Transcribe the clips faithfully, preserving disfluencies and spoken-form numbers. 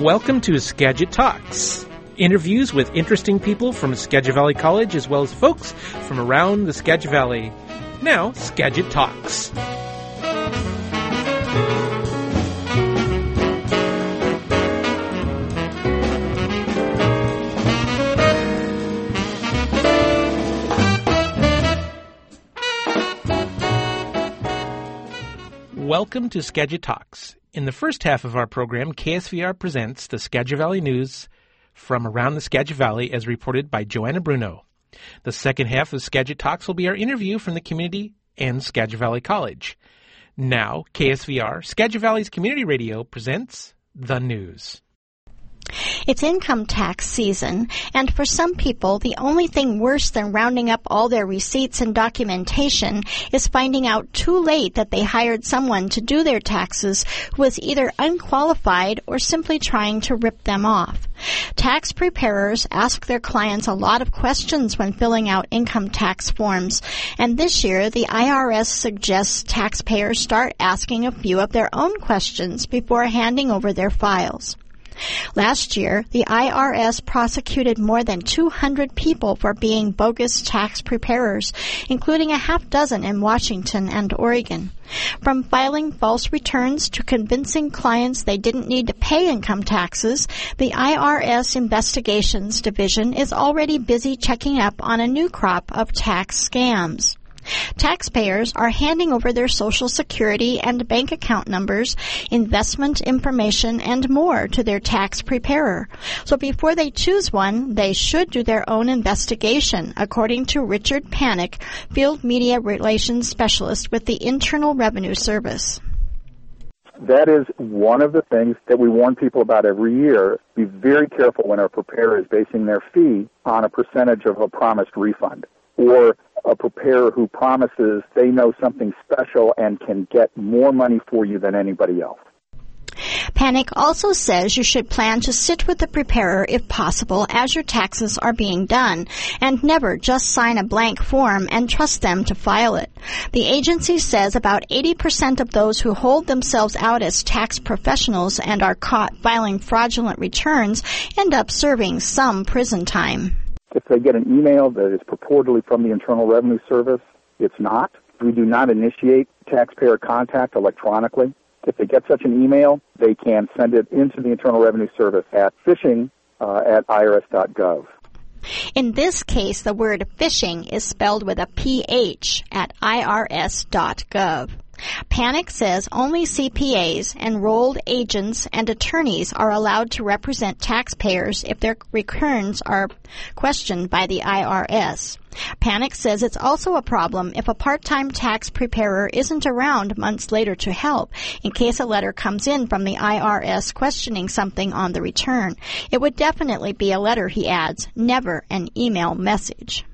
Welcome to Skagit Talks. Interviews with interesting people from Skagit Valley College as well as folks from around the Skagit Valley. Now, Skagit Talks. Welcome to Skagit Talks. In the first half of our program, K S V R presents the Skagit Valley News from around the Skagit Valley as reported by Joanna Bruno. The second half of Skagit Talks will be our interview from the community and Skagit Valley College. Now, K S V R, Skagit Valley's community radio, presents the news. It's income tax season, and for some people, the only thing worse than rounding up all their receipts and documentation is finding out too late that they hired someone to do their taxes who was either unqualified or simply trying to rip them off. Tax preparers ask their clients a lot of questions when filling out income tax forms, and this year the I R S suggests taxpayers start asking a few of their own questions before handing over their files. Last year, the I R S prosecuted more than two hundred people for being bogus tax preparers, including a half dozen in Washington and Oregon. From filing false returns to convincing clients they didn't need to pay income taxes, the I R S Investigations Division is already busy checking up on a new crop of tax scams. Taxpayers are handing over their Social Security and bank account numbers, investment information, and more to their tax preparer. So before they choose one, they should do their own investigation, according to Richard Panic, Field Media Relations Specialist with the Internal Revenue Service. That is one of the things that we warn people about every year. Be very careful when a preparer is basing their fee on a percentage of a promised refund, or a preparer who promises they know something special and can get more money for you than anybody else. Panic also says you should plan to sit with the preparer if possible as your taxes are being done, and never just sign a blank form and trust them to file it. The agency says about eighty percent of those who hold themselves out as tax professionals and are caught filing fraudulent returns end up serving some prison time. If they get an email that is purportedly from the Internal Revenue Service, it's not. We do not initiate taxpayer contact electronically. If they get such an email, they can send it into the Internal Revenue Service at phishing uh, at I R S dot gov. In this case, the word phishing is spelled with a P H at I R S dot gov. Panic says only C P As, enrolled agents, and attorneys are allowed to represent taxpayers if their returns are questioned by the I R S. Panic says it's also a problem if a part-time tax preparer isn't around months later to help in case a letter comes in from the I R S questioning something on the return. It would definitely be a letter, he adds, never an email message.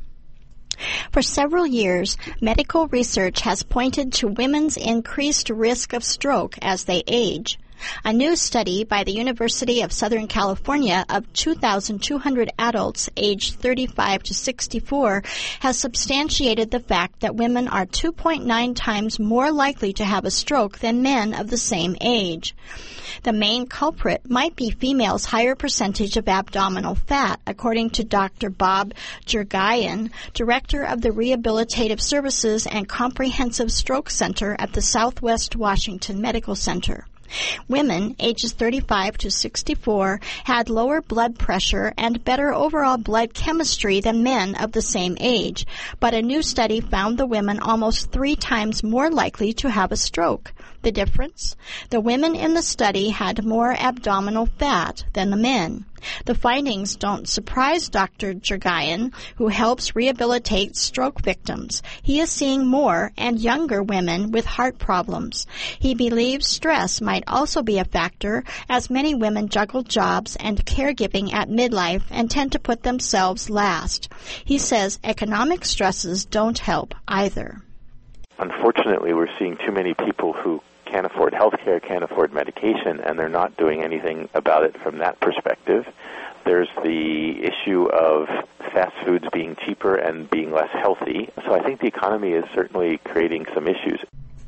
For several years, medical research has pointed to women's increased risk of stroke as they age. A new study by the University of Southern California of two thousand two hundred adults aged thirty-five to sixty-four has substantiated the fact that women are two point nine times more likely to have a stroke than men of the same age. The main culprit might be females' higher percentage of abdominal fat, according to Doctor Bob Jurgayan, director of the Rehabilitative Services and Comprehensive Stroke Center at the Southwest Washington Medical Center. Women ages thirty-five to sixty-four had lower blood pressure and better overall blood chemistry than men of the same age, but a new study found the women almost three times more likely to have a stroke. The difference? The women in the study had more abdominal fat than the men. The findings don't surprise Doctor Jurgayan, who helps rehabilitate stroke victims. He is seeing more and younger women with heart problems. He believes stress might also be a factor, as many women juggle jobs and caregiving at midlife and tend to put themselves last. He says economic stresses don't help either. Unfortunately, we're seeing too many people who can't afford health care, can't afford medication, and they're not doing anything about it from that perspective. There's the issue of fast foods being cheaper and being less healthy. So I think the economy is certainly creating some issues.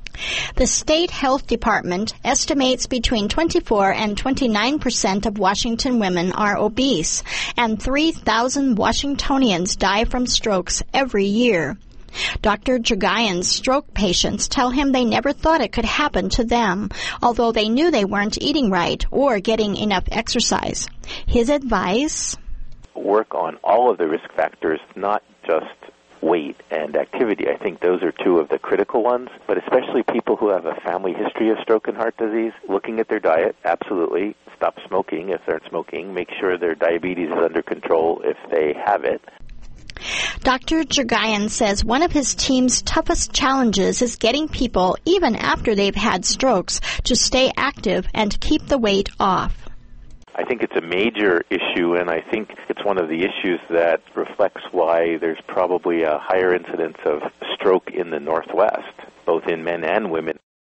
The state health department estimates between twenty-four and twenty-nine percent of Washington women are obese, and three thousand Washingtonians die from strokes every year. Doctor Jagayan's stroke patients tell him they never thought it could happen to them, although they knew they weren't eating right or getting enough exercise. His advice? Work on all of the risk factors, not just weight and activity. I think those are two of the critical ones, but especially people who have a family history of stroke and heart disease, looking at their diet, absolutely. Stop smoking if they're smoking. Make sure their diabetes is under control if they have it. Doctor Jagayan says one of his team's toughest challenges is getting people, even after they've had strokes, to stay active and keep the weight off. I think it's a major issue, and I think it's one of the issues that reflects why there's probably a higher incidence of stroke in the Northwest, both in men and women.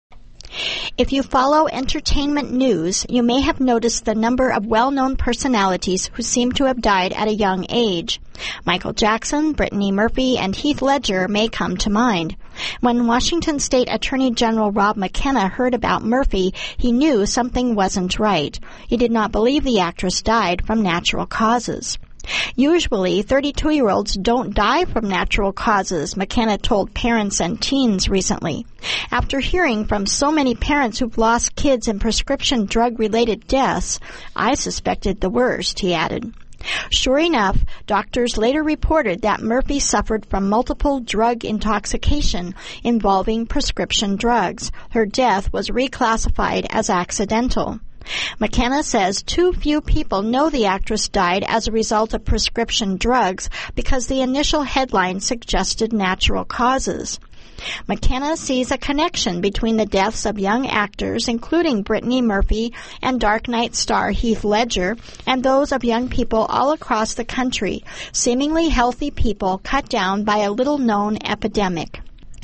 If you follow entertainment news, you may have noticed the number of well-known personalities who seem to have died at a young age. Michael Jackson, Brittany Murphy, and Heath Ledger may come to mind. When Washington State Attorney General Rob McKenna heard about Murphy, he knew something wasn't right. He did not believe the actress died from natural causes. Usually, thirty-two-year-olds don't die from natural causes, McKenna told parents and teens recently. After hearing from so many parents who've lost kids in prescription drug-related deaths, I suspected the worst, he added. Sure enough, doctors later reported that Murphy suffered from multiple drug intoxication involving prescription drugs. Her death was reclassified as accidental. McKenna says too few people know the actress died as a result of prescription drugs because the initial headline suggested natural causes. McKenna sees a connection between the deaths of young actors, including Brittany Murphy and Dark Knight star Heath Ledger, and those of young people all across the country, seemingly healthy people cut down by a little-known epidemic.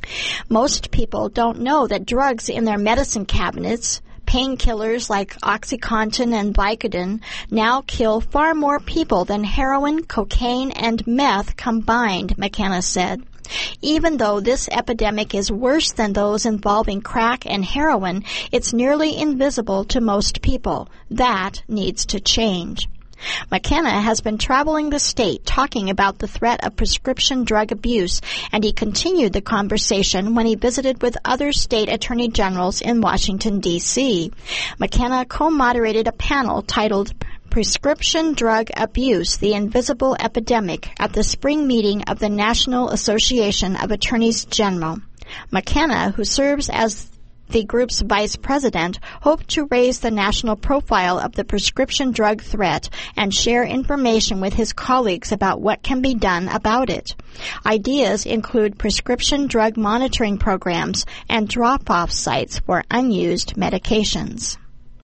Most people don't know that drugs in their medicine cabinets, painkillers like OxyContin and Vicodin, now kill far more people than heroin, cocaine, and meth combined, McKenna said. Even though this epidemic is worse than those involving crack and heroin, it's nearly invisible to most people. That needs to change. McKenna has been traveling the state talking about the threat of prescription drug abuse, and he continued the conversation when he visited with other state attorney generals in Washington, D C McKenna co-moderated a panel titled Prescription Drug Abuse, the Invisible Epidemic at the spring meeting of the National Association of Attorneys General. McKenna, who serves as the group's vice president, hoped to raise the national profile of the prescription drug threat and share information with his colleagues about what can be done about it. Ideas include prescription drug monitoring programs and drop-off sites for unused medications.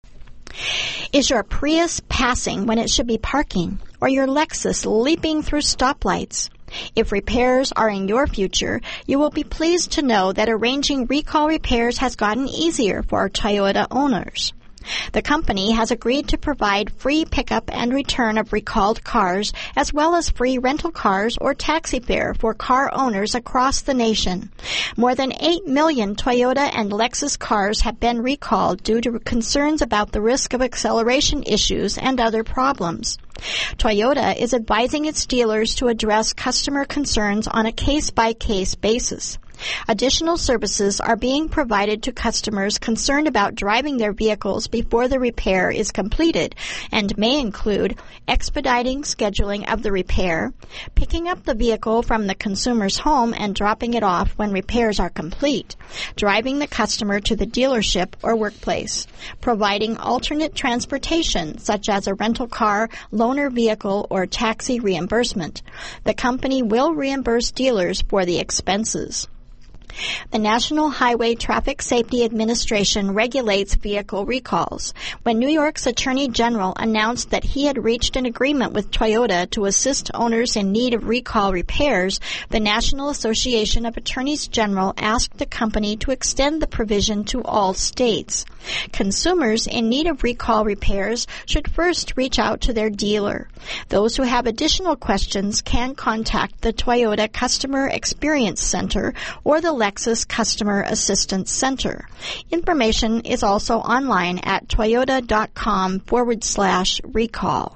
Is your Prius passing when it should be parking, or your Lexus leaping through stoplights? If repairs are in your future, you will be pleased to know that arranging recall repairs has gotten easier for Toyota owners. The company has agreed to provide free pickup and return of recalled cars, as well as free rental cars or taxi fare for car owners across the nation. More than eight million Toyota and Lexus cars have been recalled due to concerns about the risk of acceleration issues and other problems. Toyota is advising its dealers to address customer concerns on a case-by-case basis. Additional services are being provided to customers concerned about driving their vehicles before the repair is completed and may include expediting scheduling of the repair, picking up the vehicle from the consumer's home and dropping it off when repairs are complete, driving the customer to the dealership or workplace, providing alternate transportation such as a rental car, loaner vehicle, or taxi reimbursement. The company will reimburse dealers for the expenses. The National Highway Traffic Safety Administration regulates vehicle recalls. When New York's Attorney General announced that he had reached an agreement with Toyota to assist owners in need of recall repairs, the National Association of Attorneys General asked the company to extend the provision to all states. Consumers in need of recall repairs should first reach out to their dealer. Those who have additional questions can contact the Toyota Customer Experience Center or the Lexus Customer Assistance Center. Information is also online at toyota.com forward slash recall.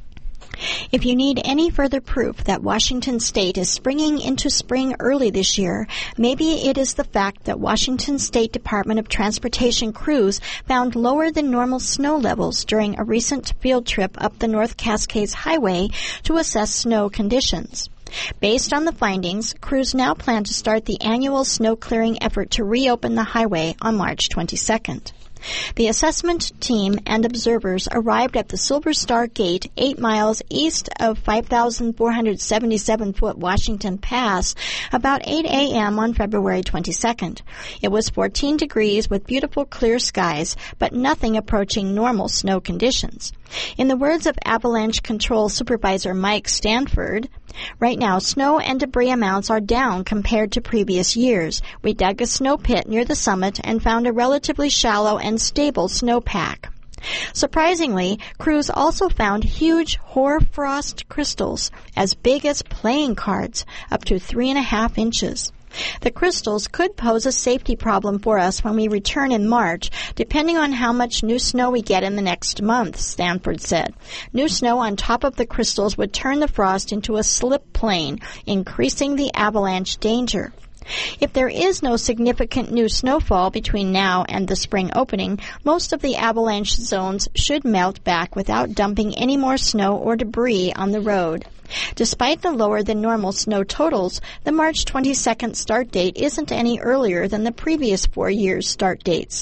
If you need any further proof that Washington State is springing into spring early this year, maybe it is the fact that Washington State Department of Transportation crews found lower than normal snow levels during a recent field trip up the North Cascades Highway to assess snow conditions. Based on the findings, crews now plan to start the annual snow clearing effort to reopen the highway on March twenty-second. The assessment team and observers arrived at the Silver Star Gate eight miles east of five thousand four hundred seventy-seven foot Washington Pass about eight a.m. on February twenty-second. It was fourteen degrees with beautiful clear skies, but nothing approaching normal snow conditions. In the words of Avalanche Control Supervisor Mike Stanford, right now snow and debris amounts are down compared to previous years. We dug a snow pit near the summit and found a relatively shallow and stable snowpack. Surprisingly, crews also found huge hoarfrost crystals as big as playing cards, up to three and a half inches. The crystals could pose a safety problem for us when we return in March, depending on how much new snow we get in the next month, Stanford said. New snow on top of the crystals would turn the frost into a slip plain, increasing the avalanche danger. If there is no significant new snowfall between now and the spring opening, most of the avalanche zones should melt back without dumping any more snow or debris on the road. Despite the lower than normal snow totals, the March twenty-second start date isn't any earlier than the previous four years' start dates.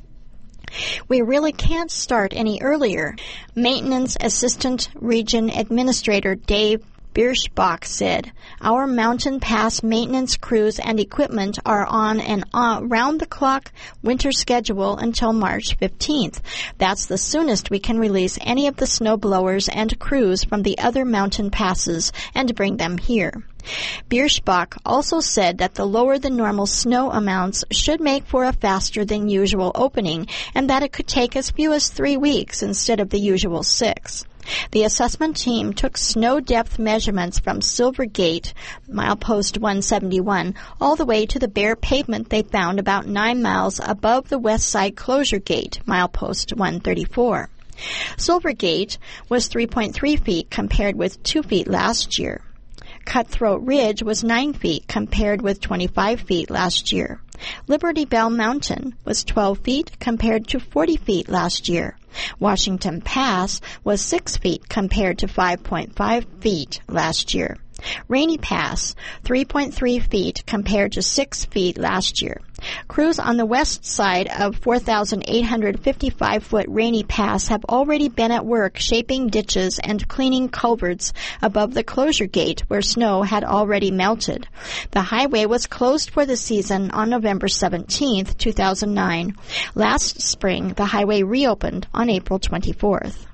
We really can't start any earlier, Maintenance Assistant Region Administrator Dave Birschbach said. Our mountain pass maintenance crews and equipment are on an uh, round-the-clock winter schedule until March fifteenth. That's the soonest we can release any of the snowblowers and crews from the other mountain passes and bring them here. Birschbach also said that the lower-than-normal snow amounts should make for a faster-than-usual opening and that it could take as few as three weeks instead of the usual six. The assessment team took snow depth measurements from Silver Gate, milepost one seventy-one, all the way to the bare pavement they found about nine miles above the west side closure gate, milepost one thirty-four. Silver Gate was three point three feet compared with two feet last year. Cutthroat Ridge was nine feet compared with twenty-five feet last year. Liberty Bell Mountain was twelve feet compared to forty feet last year. Washington Pass was six feet compared to five point five feet last year. Rainy Pass, three point three feet compared to six feet last year. Crews on the west side of four thousand eight hundred fifty-five foot Rainy Pass have already been at work shaping ditches and cleaning culverts above the closure gate where snow had already melted. The highway was closed for the season on November seventeenth, two thousand nine. Last spring, the highway reopened on April twenty-fourth.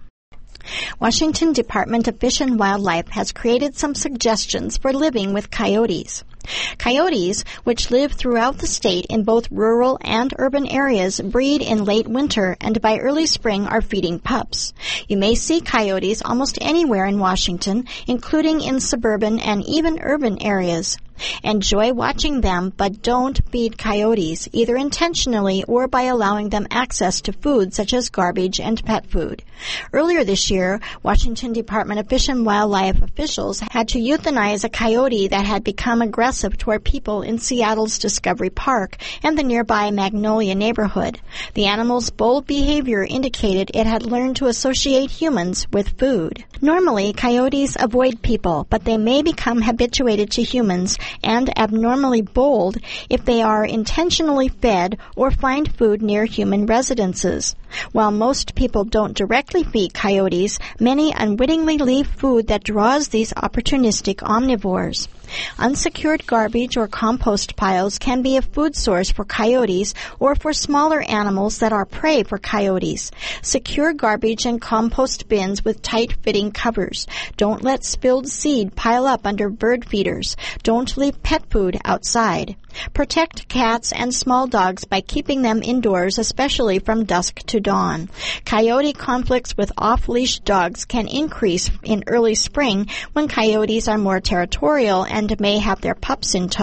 Washington Department of Fish and Wildlife has created some suggestions for living with coyotes. Coyotes, which live throughout the state in both rural and urban areas, breed in late winter and by early spring are feeding pups. You may see coyotes almost anywhere in Washington, including in suburban and even urban areas. Enjoy watching them, but don't feed coyotes, either intentionally or by allowing them access to food such as garbage and pet food. Earlier this year, Washington Department of Fish and Wildlife officials had to euthanize a coyote that had become aggressive toward people in Seattle's Discovery Park and the nearby Magnolia neighborhood. The animal's bold behavior indicated it had learned to associate humans with food. Normally, coyotes avoid people, but they may become habituated to humans and abnormally bold if they are intentionally fed or find food near human residences. While most people don't directly feed coyotes, many unwittingly leave food that draws these opportunistic omnivores. Unsecured garbage or compost piles can be a food source for coyotes or for smaller animals that are prey for coyotes. Secure garbage and compost bins with tight-fitting covers. Don't let spilled seed pile up under bird feeders. Don't leave pet food outside. Protect cats and small dogs by keeping them indoors, especially from dusk to dawn. Coyote conflicts with off-leash dogs can increase in early spring when coyotes are more territorial and may have their pups in tow.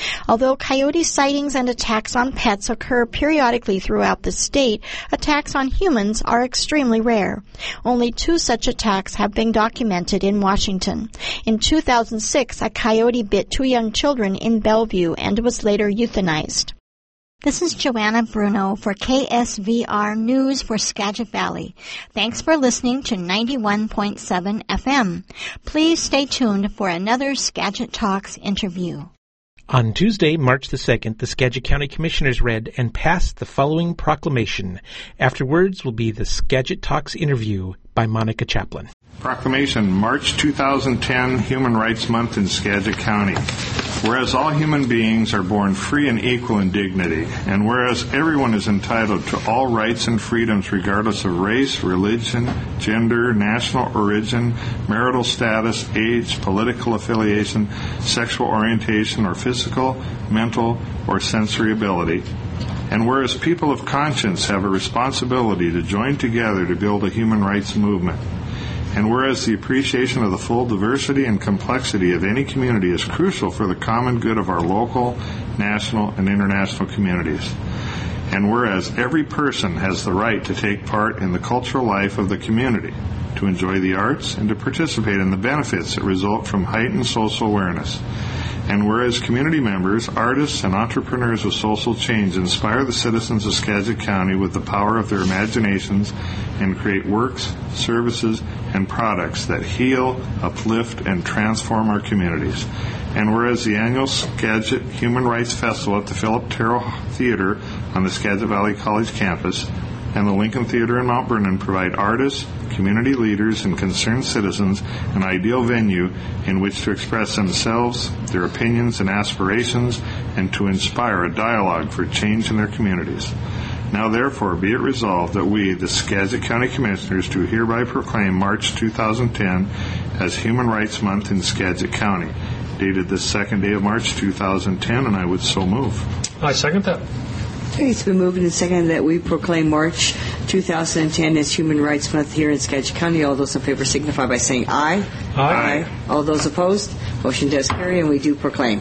Although coyote sightings and attacks on pets occur periodically throughout the state, attacks on humans are extremely rare. Only two such attacks have been documented in Washington. In two thousand six, a coyote bit two young children in Bellevue and was later euthanized. This is Joanna Bruno for K S V R News for Skagit Valley. Thanks for listening to ninety-one point seven F M. Please stay tuned for another Skagit Talks interview. On Tuesday, March the second, the Skagit County Commissioners read and passed the following proclamation. Afterwards will be the Skagit Talks interview by Monica Chaplin. Proclamation, March two thousand ten, Human Rights Month in Skagit County. Whereas all human beings are born free and equal in dignity, and whereas everyone is entitled to all rights and freedoms regardless of race, religion, gender, national origin, marital status, age, political affiliation, sexual orientation, or physical, mental, or sensory ability. And whereas people of conscience have a responsibility to join together to build a human rights movement. And whereas the appreciation of the full diversity and complexity of any community is crucial for the common good of our local, national, and international communities. And whereas every person has the right to take part in the cultural life of the community, to enjoy the arts, and to participate in the benefits that result from heightened social awareness. And whereas community members, artists, and entrepreneurs of social change inspire the citizens of Skagit County with the power of their imaginations and create works, services, and products that heal, uplift, and transform our communities. And whereas the annual Skagit Human Rights Festival at the Philip Terrell Theater on the Skagit Valley College campus and the Lincoln Theater in Mount Vernon provide artists, community leaders, and concerned citizens an ideal venue in which to express themselves, their opinions and aspirations, and to inspire a dialogue for change in their communities. Now therefore be it resolved that we, the Skagit County Commissioners, do hereby proclaim March two thousand ten as Human Rights Month in Skagit County, dated the second day of March two thousand ten, and I would so move. I second that. Okay, it's been moved and seconded that we proclaim March two thousand ten as Human Rights Month here in Skagit County. All those in favor signify by saying aye. Aye. Aye. All those opposed, motion does carry, and we do proclaim.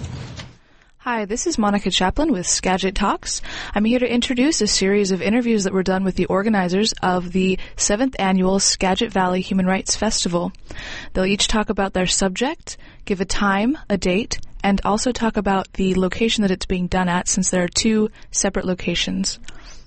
Hi, this is Monica Chaplin with Skagit Talks. I'm here to introduce a series of interviews that were done with the organizers of the seventh Annual Skagit Valley Human Rights Festival. They'll each talk about their subject, give a time, a date, and also talk about the location that it's being done at, since there are two separate locations.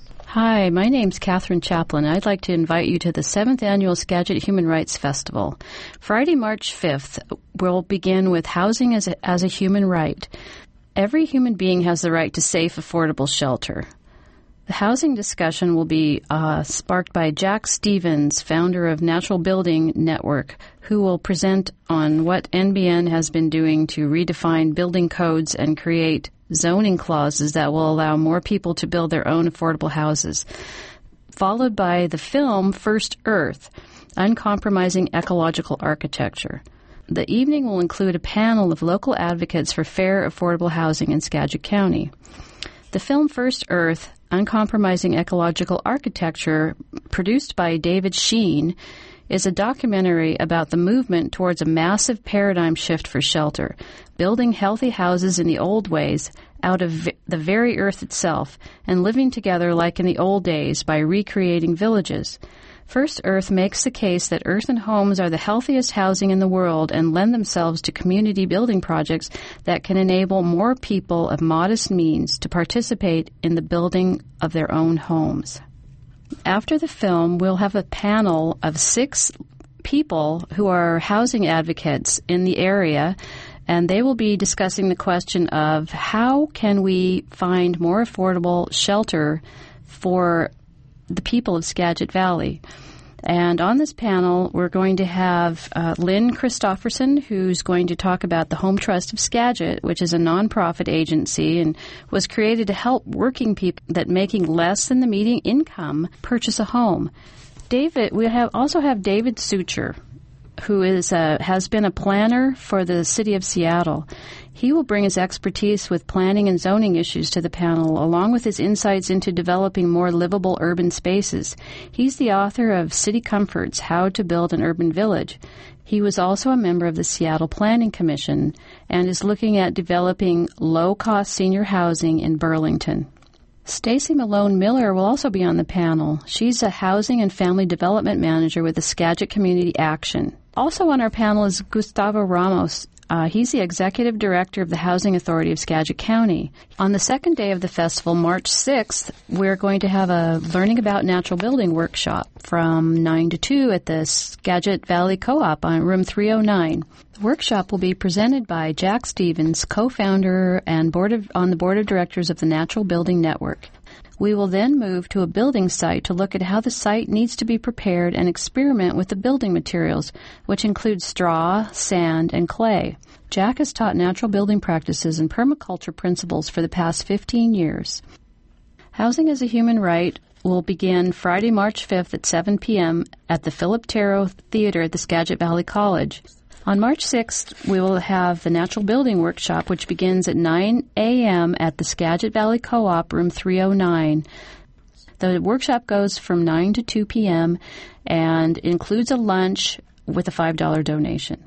Hi, my name's Catherine Chaplin. I'd like to invite you to the seventh Annual Skagit Human Rights Festival. Friday, March fifth, we'll begin with Housing as a, as a Human Right. Every human being has the right to safe, affordable shelter. The housing discussion will be uh, sparked by Jack Stevens, founder of Natural Building Network, who will present on what N B N has been doing to redefine building codes and create zoning clauses that will allow more people to build their own affordable houses. Followed by the film First Earth, Uncompromising Ecological Architecture. The evening will include a panel of local advocates for fair, affordable housing in Skagit County. The film First Earth, Uncompromising Ecological Architecture, produced by David Sheen, is a documentary about the movement towards a massive paradigm shift for shelter, building healthy houses in the old ways out of v- the very earth itself, and living together like in the old days by recreating villages. First Earth makes the case that earthen homes are the healthiest housing in the world and lend themselves to community building projects that can enable more people of modest means to participate in the building of their own homes. After the film, we'll have a panel of six people who are housing advocates in the area, and they will be discussing the question of how can we find more affordable shelter for the people of Skagit Valley. And on this panel, we're going to have uh, Lynn Christofferson, who's going to talk about the Home Trust of Skagit, which is a nonprofit agency and was created to help working people that making less than the median income purchase a home. David, we have also have David Sucher, who is a, has been a planner for the city of Seattle. He will bring his expertise with planning and zoning issues to the panel, along with his insights into developing more livable urban spaces. He's the author of City Comforts, How to Build an Urban Village. He was also a member of the Seattle Planning Commission and is looking at developing low-cost senior housing in Burlington. Stacy Malone Miller will also be on the panel. She's a housing and family development manager with the Skagit Community Action. Also on our panel is Gustavo Ramos. Uh, he's the executive director of the Housing Authority of Skagit County. On the second day of the festival, March sixth, we're going to have a Learning About Natural Building workshop from nine to two at the Skagit Valley Co-op on room three oh nine. The workshop will be presented by Jack Stevens, co-founder and board of, on the board of directors of the Natural Building Network. We will then move to a building site to look at how the site needs to be prepared and experiment with the building materials, which include straw, sand, and clay. Jack has taught natural building practices and permaculture principles for the past fifteen years. Housing as a Human Right will begin Friday, March fifth at seven p.m. at the Philip Terrell Theater at the Skagit Valley College. On March sixth, we will have the Natural Building Workshop, which begins at nine a.m. at the Skagit Valley Co-op, room three oh nine. The workshop goes from nine to two p.m. and includes a lunch with a five dollars donation.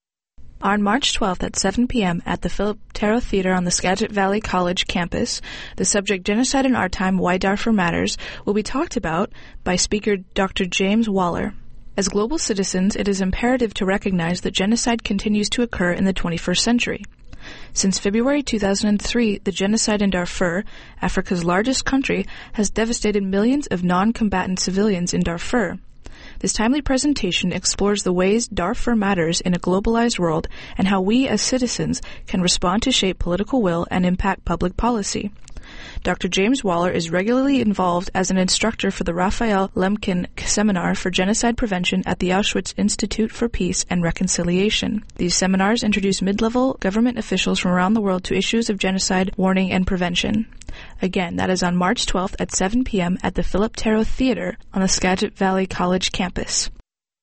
On March twelfth at seven p.m. at the Philip Terrell Theater on the Skagit Valley College campus, the subject Genocide in Our Time, Why Darfur Matters will be talked about by speaker Doctor James Waller. As global citizens, it is imperative to recognize that genocide continues to occur in the twenty-first century. Since February two thousand three, the genocide in Darfur, Africa's largest country, has devastated millions of non-combatant civilians in Darfur. This timely presentation explores the ways Darfur matters in a globalized world and how we as citizens can respond to shape political will and impact public policy. Doctor James Waller is regularly involved as an instructor for the Raphael Lemkin Seminar for Genocide Prevention at the Auschwitz Institute for Peace and Reconciliation. These seminars introduce mid-level government officials from around the world to issues of genocide, warning, and prevention. Again, that is on March twelfth at seven p.m. at the Philip Terrell Theater on the Skagit Valley College campus.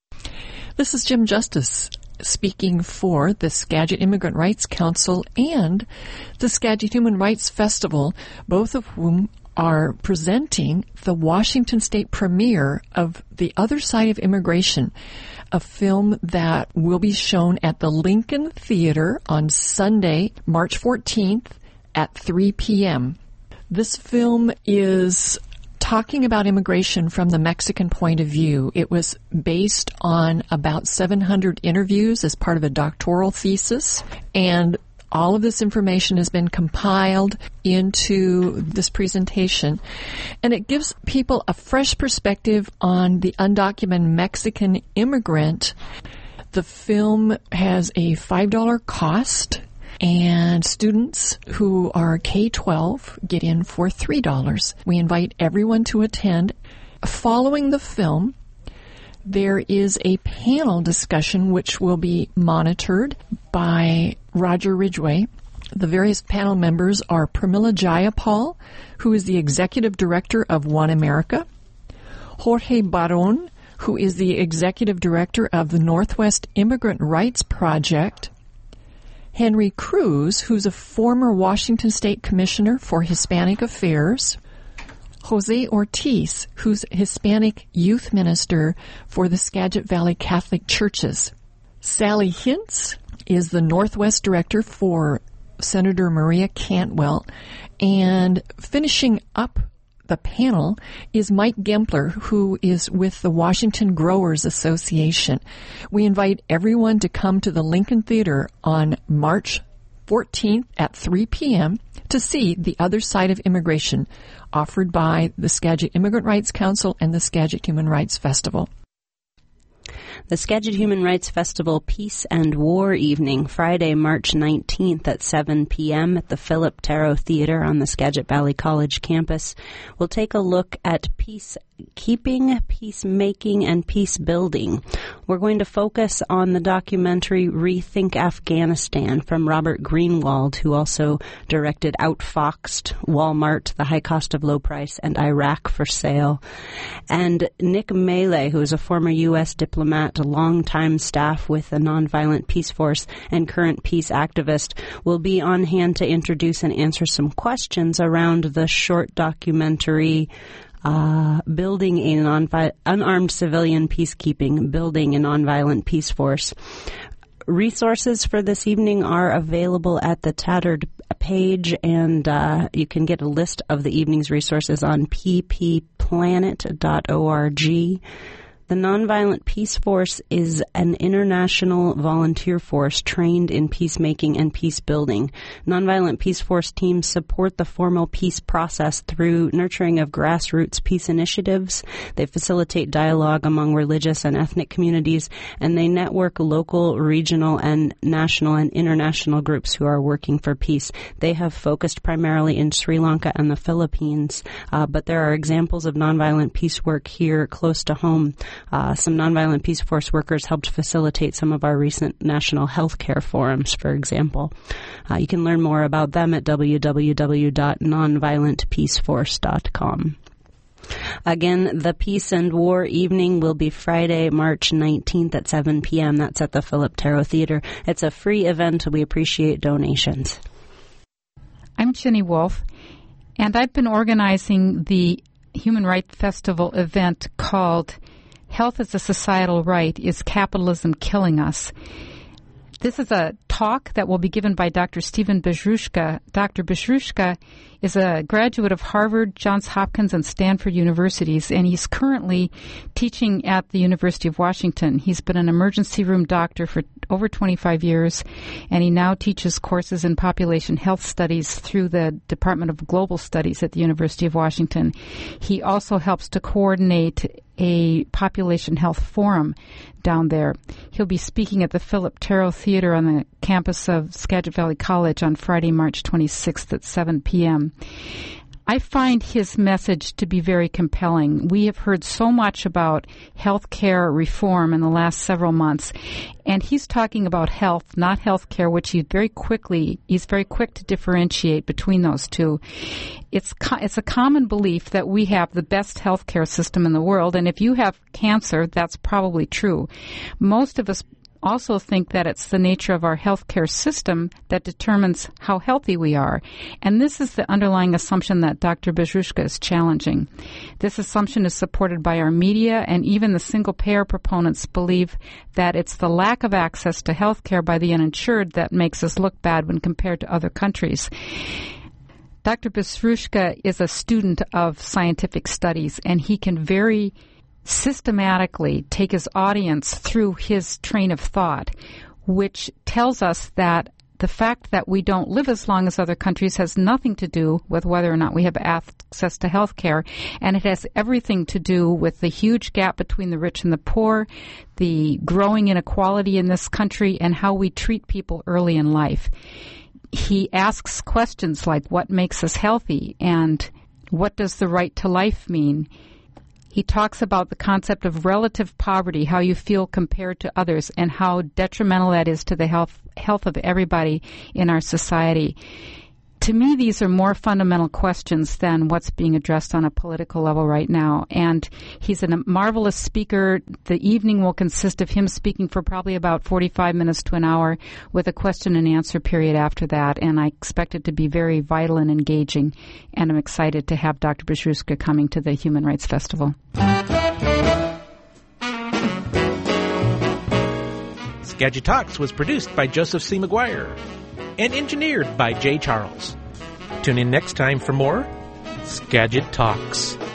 This is Jim Justice, speaking for the Skagit Immigrant Rights Council and the Skagit Human Rights Festival, both of whom are presenting the Washington State premiere of The Other Side of Immigration, a film that will be shown at the Lincoln Theater on Sunday, March fourteenth at three p.m. This film is talking about immigration from the Mexican point of view. It was based on about seven hundred interviews as part of a doctoral thesis, and all of this information has been compiled into this presentation, and it gives people a fresh perspective on the undocumented Mexican immigrant. The film has a five dollars cost, and students who are K twelve get in for three dollars. We invite everyone to attend. Following the film, there is a panel discussion which will be monitored by Roger Ridgway. The various panel members are Pramila Jayapal, who is the executive director of One America, Jorge Baron, who is the executive director of the Northwest Immigrant Rights Project, Henry Cruz, who's a former Washington State Commissioner for Hispanic Affairs, Jose Ortiz, who's Hispanic Youth Minister for the Skagit Valley Catholic Churches. Sally Hintz is the Northwest Director for Senator Maria Cantwell. And finishing up the panel is Mike Gempler, who is with the Washington Growers Association. We invite everyone to come to the Lincoln Theater on March fourteenth at three p.m. to see The Other Side of Immigration, offered by the Skagit Immigrant Rights Council and the Skagit Human Rights Festival. The Skagit Human Rights Festival Peace and War Evening, Friday, March nineteenth at seven p.m. at the Philip Terrell Theater on the Skagit Valley College campus, will take a look at peacekeeping, peacemaking, and peace building. We're going to focus on the documentary Rethink Afghanistan from Robert Greenwald, who also directed Outfoxed, Walmart, The High Cost of Low Price, and Iraq for Sale. And Nick Maley, who is a former U S diplomat Scott, longtime staff with the Nonviolent Peace Force and current peace activist, will be on hand to introduce and answer some questions around the short documentary Uh, building a non- unarmed civilian peacekeeping, building a nonviolent peace force. Resources for this evening are available at the Tattered page, and uh, you can get a list of the evening's resources on p p planet dot org. The Nonviolent Peace Force is an international volunteer force trained in peacemaking and peace building. Nonviolent Peace Force teams support the formal peace process through nurturing of grassroots peace initiatives. They facilitate dialogue among religious and ethnic communities, and they network local, regional, and national and international groups who are working for peace. They have focused primarily in Sri Lanka and the Philippines, uh, but there are examples of nonviolent peace work here close to home. Uh, some Nonviolent Peace Force workers helped facilitate some of our recent national health care forums, for example. Uh, you can learn more about them at w w w dot nonviolent peace force dot com. Again, the Peace and War evening will be Friday, March nineteenth at seven p.m. That's at the Philip Tarot Theater. It's a free event. We appreciate donations. I'm Jenny Wolf, and I've been organizing the Human Rights Festival event called Health as a Societal Right, Is Capitalism Killing Us? This is a talk that will be given by Doctor Stephen Bezrushka. Doctor Bezrushka is a graduate of Harvard, Johns Hopkins, and Stanford universities, and he's currently teaching at the University of Washington. He's been an emergency room doctor for over twenty-five years, and he now teaches courses in population health studies through the Department of Global Studies at the University of Washington. He also helps to coordinate a population health forum down there. He'll be speaking at the Philip Tarot Theater on the campus of Skagit Valley College on Friday, March twenty-sixth at seven p.m. I find his message to be very compelling. We have heard so much about health care reform in the last several months, and he's talking about health, not health care, which he very quickly, he's very quick to differentiate between those two. It's co- it's a common belief that we have the best health care system in the world, and if you have cancer, that's probably true. Most of us also think that it's the nature of our healthcare system that determines how healthy we are. And this is the underlying assumption that Doctor Bezrushka is challenging. This assumption is supported by our media, and even the single-payer proponents believe that it's the lack of access to healthcare by the uninsured that makes us look bad when compared to other countries. Doctor Bezrushka is a student of scientific studies, and he can very systematically take his audience through his train of thought, which tells us that the fact that we don't live as long as other countries has nothing to do with whether or not we have access to health care, and it has everything to do with the huge gap between the rich and the poor, the growing inequality in this country, and how we treat people early in life. He asks questions like, what makes us healthy, and what does the right to life mean? He talks about the concept of relative poverty, how you feel compared to others, and how detrimental that is to the health health of everybody in our society. To me, these are more fundamental questions than what's being addressed on a political level right now. And he's a marvelous speaker. The evening will consist of him speaking for probably about forty-five minutes to an hour with a question and answer period after that. And I expect it to be very vital and engaging. And I'm excited to have Doctor Bezrushka coming to the Human Rights Festival. Skagit Talks was produced by Joseph C. McGuire and engineered by Jay Charles. Tune in next time for more Skagit Talks.